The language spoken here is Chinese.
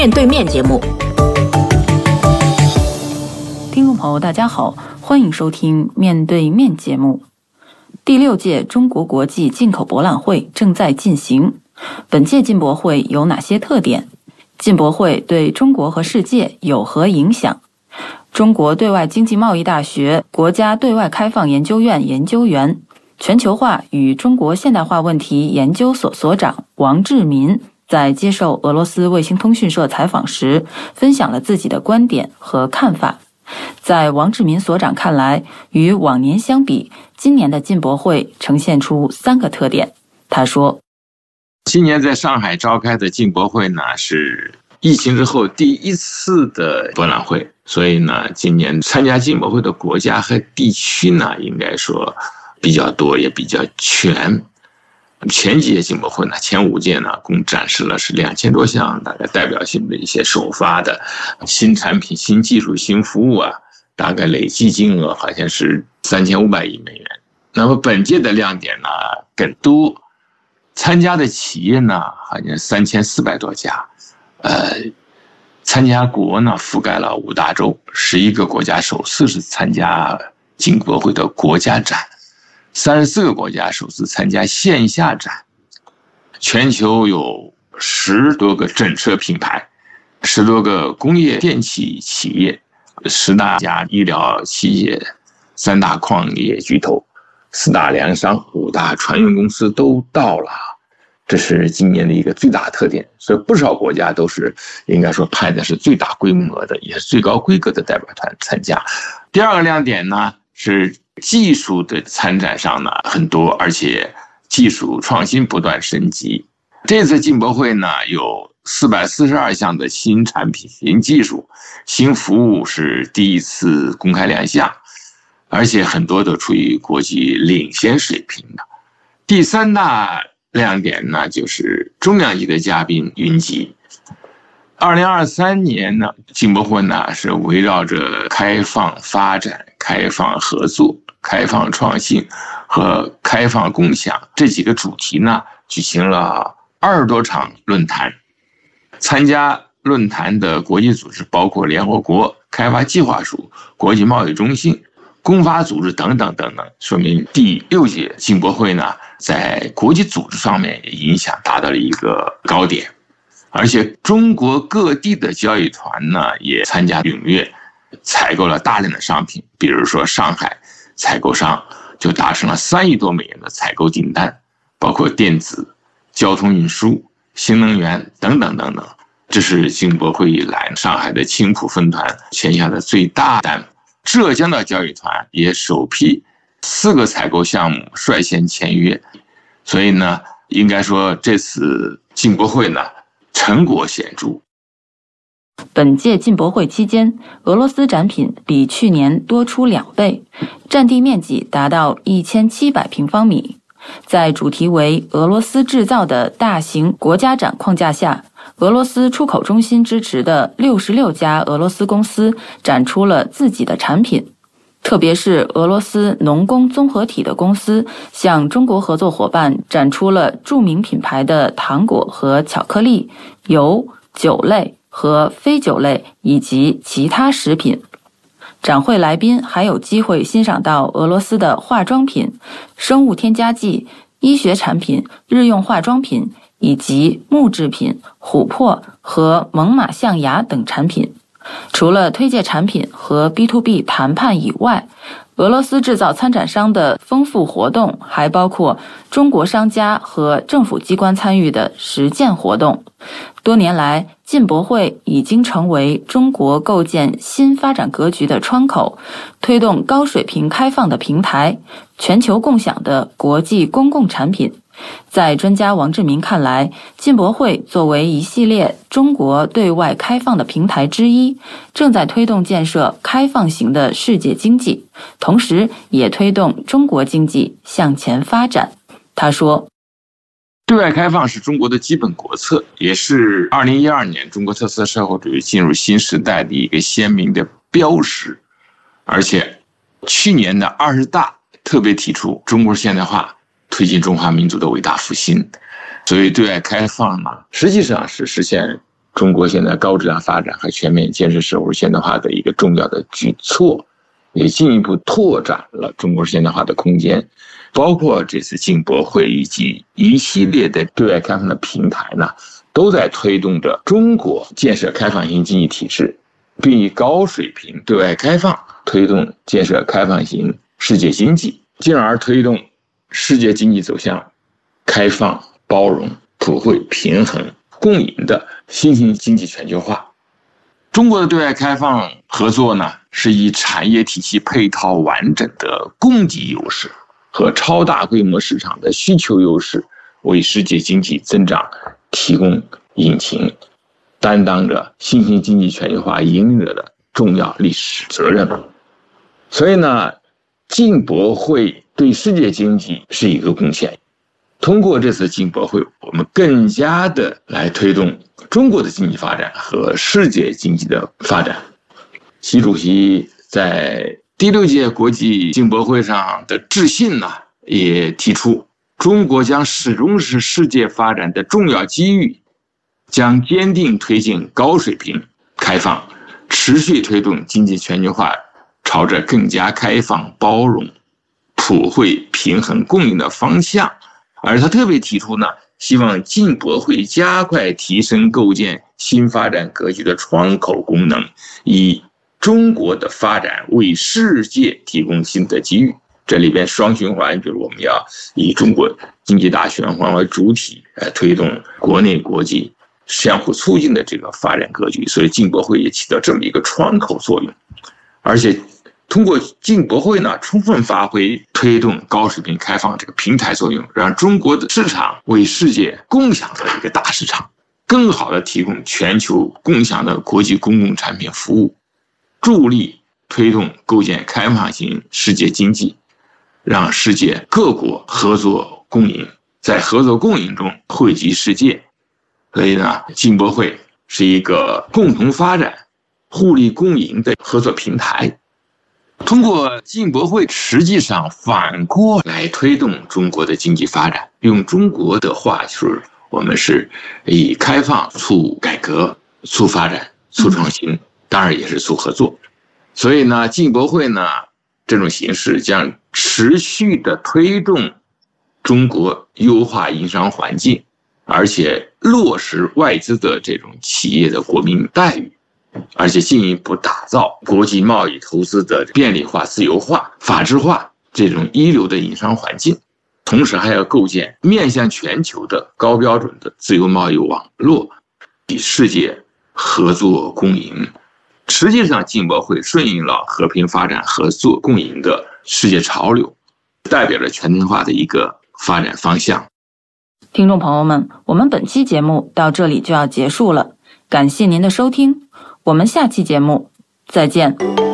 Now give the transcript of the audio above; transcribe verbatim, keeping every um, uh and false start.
面对面节目。 听众朋友大家好，欢迎收听面对面节目。第六届中国国际进口博览会正在进行，本届进博会有哪些特点？进博会对中国和世界有何影响？中国对外经济贸易大学国家对外开放研究院研究员、全球化与中国现代化问题研究所所长王志民在接受俄罗斯卫星通讯社采访时，分享了自己的观点和看法。在王志民所长看来，与往年相比，今年的进博会呈现出三个特点。他说， 今年在上海召开的进博会呢，是疫情之后第一次的博览会，所以呢，今年参加进博会的国家和地区呢，应该说比较多，也比较全。前几届进博会呢，前五届呢，共展示了是两千多项大概代表性的一些首发的新产品、新技术、新服务啊，大概累计金额好像是三千五百亿美元。那么本届的亮点呢更多，参加的企业呢好像三千四百多家，呃，参加国呢覆盖了五大洲，十一个国家首次是参加进博会的国家展。三十四个国家首次参加线下展，全球有十多个整车品牌，十多个工业电气企业，十大家医疗企业，三大矿业巨头，四大粮商，五大船运公司都到了，这是今年的一个最大特点。所以不少国家都是应该说派的是最大规模的，也是最高规格的代表团参加。第二个亮点呢是技术的参展上呢很多，而且技术创新不断升级。这次进博会呢有四百四十二项的新产品、新技术、新服务是第一次公开亮相，而且很多都处于国际领先水平的。第三大亮点呢就是重量级的嘉宾云集。二零二三年呢，进博会呢是围绕着开放发展、开放合作、开放创新和开放共享这几个主题呢，举行了二十多场论坛。参加论坛的国际组织包括联合国开发计划署、国际贸易中心、公发组织等等等等，说明第六届进博会呢，在国际组织方面影响达到了一个高点。而且中国各地的交易团呢也参加踊跃，采购了大量的商品，比如说上海采购商就达成了三亿多美元的采购订单，包括电子、交通运输、新能源等等等等。这是进博会以来上海的青浦分团签下的最大单。浙江的交易团也首批四个采购项目率先签约，所以呢，应该说这次进博会呢成果显著。 本届进博会期间，俄罗斯展品比去年多出两倍，占地面积达到一千七百平方米。在主题为俄罗斯制造的大型国家展框架下，俄罗斯出口中心支持的六十六家俄罗斯公司展出了自己的产品。特别是俄罗斯农工综合体的公司向中国合作伙伴展出了著名品牌的糖果和巧克力、油、酒类和非酒类以及其他食品。展会来宾还有机会欣赏到俄罗斯的化妆品、生物添加剂、医学产品、日用化妆品以及木制品、琥珀和猛犸象牙等产品。除了推介产品和 B to B 谈判以外，俄罗斯制造参展商的丰富活动还包括中国商家和政府机关参与的实践活动。多年来，进博会已经成为中国构建新发展格局的窗口，推动高水平开放的平台，全球共享的国际公共产品。在专家王志民看来，进博会作为一系列中国对外开放的平台之一，正在推动建设开放型的世界经济，同时也推动中国经济向前发展。他说， 对外开放是中国的基本国策，也是二零一二年中国特色社会主义进入新时代的一个鲜明的标识。而且去年的二十大特别提出中国现代化，推进中华民族的伟大复兴。所以对外开放呢，实际上是实现中国现在高质量发展和全面建设社会现代化的一个重要的举措，也进一步拓展了中国现代化的空间。包括这次进博会以及一系列的对外开放的平台呢，都在推动着中国建设开放型经济体制，并以高水平对外开放推动建设开放型世界经济，进而推动世界经济走向开放、包容、普惠、平衡、共赢的新型经济全球化。中国的对外开放合作呢，是以产业体系配套完整的供给优势和超大规模市场的需求优势为世界经济增长提供引擎，担当着新型经济全球化引领者的重要历史责任。所以呢，进博会对世界经济是一个贡献。通过这次进博会，我们更加的来推动中国的经济发展和世界经济的发展。习主席在第六届国际进博会上的致信呢，也提出中国将始终是世界发展的重要机遇，将坚定推进高水平开放，持续推动经济全球化朝着更加开放、包容、普惠、平衡、共赢的方向。而他特别提出呢，希望进博会加快提升构建新发展格局的窗口功能，以中国的发展为世界提供新的机遇。这里边双循环，就是我们要以中国经济大循环为主体，呃，推动国内国际相互促进的这个发展格局。所以进博会也起到这么一个窗口作用，而且通过进博会呢，充分发挥推动高水平开放这个平台作用，让中国的市场为世界共享的一个大市场，更好的提供全球共享的国际公共产品服务，助力推动构建开放型世界经济，让世界各国合作共赢，在合作共赢中惠及世界。所以呢，进博会是一个共同发展、互利共赢的合作平台。通过进博会，实际上反过来推动中国的经济发展。用中国的话就是，我们是以开放促改革、促发展、促创新，当然也是促合作。所以呢，进博会呢这种形式将持续的推动中国优化营商环境，而且落实外资的这种企业的国民待遇，而且进一步打造国际贸易投资的便利化、自由化、法治化这种一流的营商环境，同时还要构建面向全球的高标准的自由贸易网络，与世界合作共赢。实际上，进博会顺应了和平发展、合作共赢的世界潮流，代表着全球化的一个发展方向。 听众朋友们，我们本期节目到这里就要结束了，感谢您的收听。我们下期节目再见。